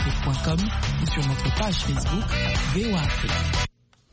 voaafrique.com ou sur notre page Facebook VOA Afrique.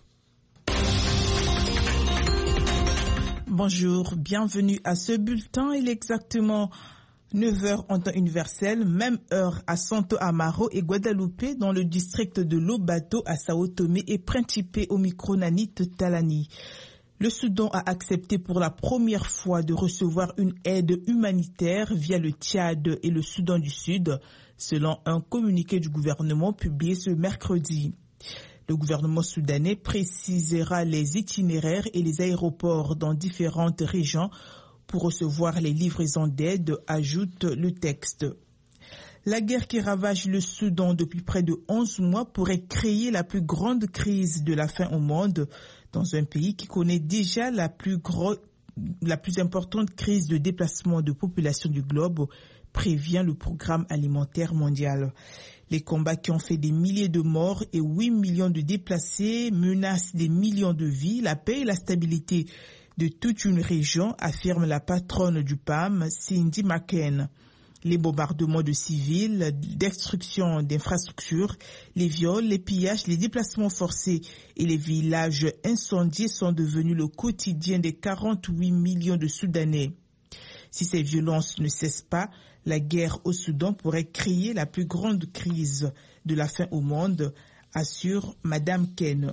Bonjour, bienvenue à ce bulletin. Il est exactement 9h en temps universel, même heure à Santo Amaro et Guadeloupe dans le district de Lobato à Sao Tomé et Principe au micro Nanit Talani. Le Soudan a accepté pour la première fois de recevoir une aide humanitaire via le Tchad et le Soudan du Sud, selon un communiqué du gouvernement publié ce mercredi. Le gouvernement soudanais précisera les itinéraires et les aéroports dans différentes régions pour recevoir les livraisons d'aide, ajoute le texte. La guerre qui ravage le Soudan depuis près de 11 mois pourrait créer la plus grande crise de la faim au monde, dans un pays qui connaît déjà la plus importante crise de déplacement de population du globe, prévient le programme alimentaire mondial. Les combats qui ont fait des milliers de morts et 8 millions de déplacés menacent des millions de vies, la paix et la stabilité de toute une région, affirme la patronne du PAM, Cindy McCain. Les bombardements de civils, destruction d'infrastructures, les viols, les pillages, les déplacements forcés et les villages incendiés sont devenus le quotidien des 48 millions de Soudanais. Si ces violences ne cessent pas, la guerre au Soudan pourrait créer la plus grande crise de la faim au monde, assure Madame Ken.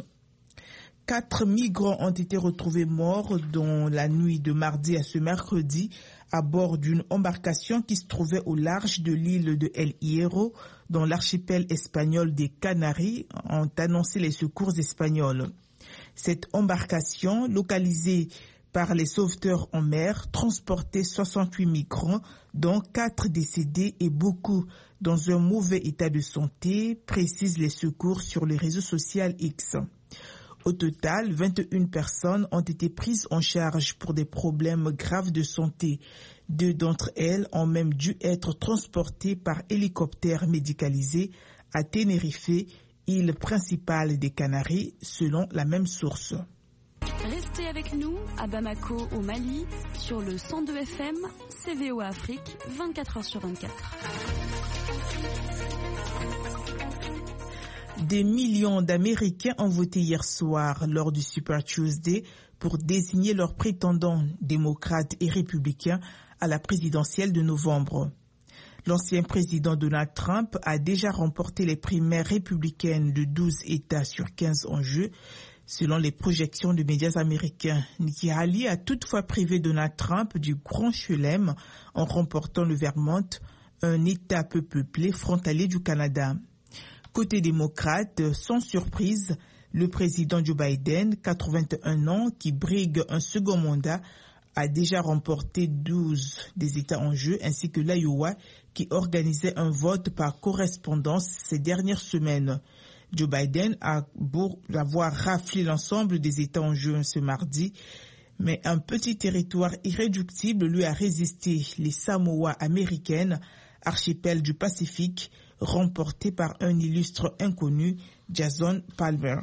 4 migrants ont été retrouvés morts dans la nuit de mardi à ce mercredi à bord d'une embarcation qui se trouvait au large de l'île de El Hierro, dans l'archipel espagnol des Canaries, ont annoncé les secours espagnols. Cette embarcation, localisée par les sauveteurs en mer, transportait 68 migrants, dont 4 décédés et beaucoup dans un mauvais état de santé, précisent les secours sur le réseau social X. Au total, 21 personnes ont été prises en charge pour des problèmes graves de santé. 2 d'entre elles ont même dû être transportées par hélicoptère médicalisé à Tenerife, île principale des Canaries, selon la même source. Restez avec nous à Bamako, au Mali, sur le 102 FM, VOA Afrique, 24h sur 24. Des millions d'Américains ont voté hier soir lors du Super Tuesday pour désigner leurs prétendants démocrates et républicains à la présidentielle de novembre. L'ancien président Donald Trump a déjà remporté les primaires républicaines de 12 États sur 15 en jeu, selon les projections de médias américains. Nikki Haley a toutefois privé Donald Trump du grand chelem en remportant le Vermont, un État peu peuplé frontalier du Canada. Côté démocrate, sans surprise, le président Joe Biden, 81 ans, qui brigue un second mandat, a déjà remporté 12 des États en jeu, ainsi que l'Iowa, qui organisait un vote par correspondance ces dernières semaines. Joe Biden a beau avoir raflé l'ensemble des États en jeu ce mardi, mais un petit territoire irréductible lui a résisté, les Samoa américaines, archipel du Pacifique, remporté par un illustre inconnu, Jason Palmer.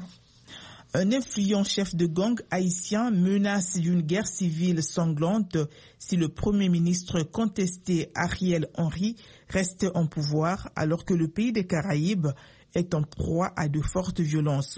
Un influent chef de gang haïtien menace d'une guerre civile sanglante si le Premier ministre contesté Ariel Henry reste en pouvoir alors que le pays des Caraïbes est en proie à de fortes violences.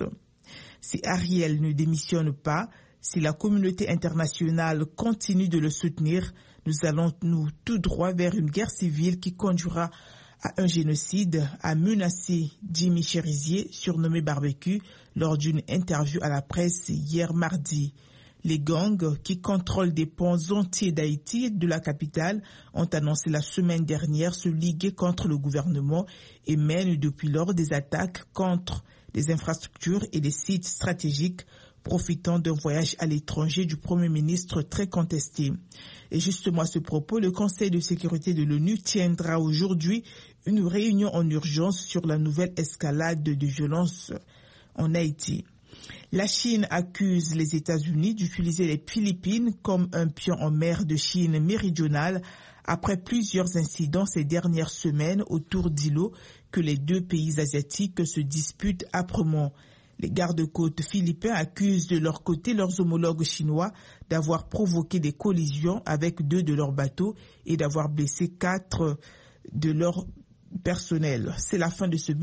Si Ariel ne démissionne pas, si la communauté internationale continue de le soutenir, nous allons tout droit vers une guerre civile qui conduira à un génocide, a menacé Jimmy Cherizier, surnommé Barbecue, lors d'une interview à la presse hier mardi. Les gangs qui contrôlent des ponts entiers d'Haïti et de la capitale ont annoncé la semaine dernière se liguer contre le gouvernement et mènent depuis lors des attaques contre des infrastructures et des sites stratégiques, profitant d'un voyage à l'étranger du Premier ministre très contesté. Et justement à ce propos, le Conseil de sécurité de l'ONU tiendra aujourd'hui une réunion en urgence sur la nouvelle escalade de violence en Haïti. La Chine accuse les États-Unis d'utiliser les Philippines comme un pion en mer de Chine méridionale après plusieurs incidents ces dernières semaines autour d'îlots que les deux pays asiatiques se disputent âprement. Les gardes-côtes philippins accusent de leur côté leurs homologues chinois d'avoir provoqué des collisions avec 2 de leurs bateaux et d'avoir blessé 4 de leurs personnels. C'est la fin de ce